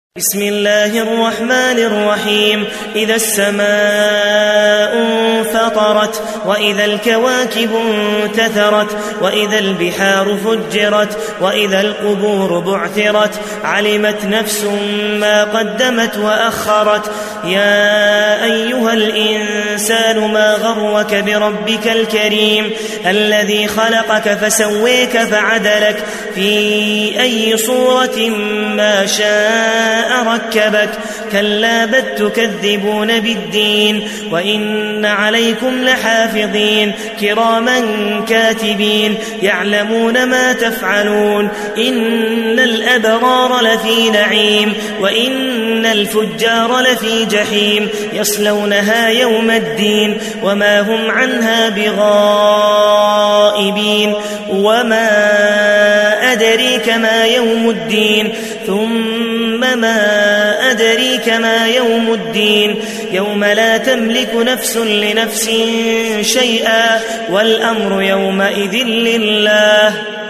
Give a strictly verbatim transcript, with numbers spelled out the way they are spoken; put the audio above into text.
بسم الله الرحمن الرحيم. إذا السماء انفطرت وإذا الكواكب انتثرت وإذا البحار فجرت وإذا القبور بعثرت علمت نفس ما قدمت وأخرت. يا أيها الإنسان ما غرك بربك الكريم الذي خلقك فسويك فعدلك في أي صورة ما شاء ركبك. كلا بل تكذبون بالدين وإن عليكم لحافظين كراما كاتبين يعلمون ما تفعلون. إن الأبرار لفي نعيم وإن الفجار لفي جحيم يصلونها يوم الدين وما هم عنها بغائبين. وما أدريك ما يوم الدين ثم ما أدريك ما يوم الدين يوم لا تملك نفس لنفس شيئا والأمر يومئذ لله.